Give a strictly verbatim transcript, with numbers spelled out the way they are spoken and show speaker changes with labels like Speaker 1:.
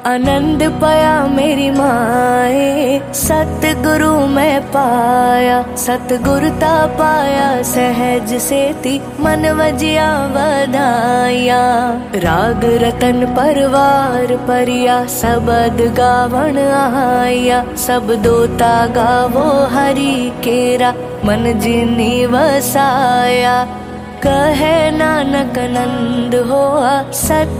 Speaker 1: आनंद पाया मेरी माए, सतगुरु मैं पाया। सतगुरता पाया सहज सेती, मन वजिया वधाया। राग रतन परवार परिया, सबद गावण आया। सब दोता गावो हरि केरा, मन जिनी वसाया। कहे नानक नंद होआ सत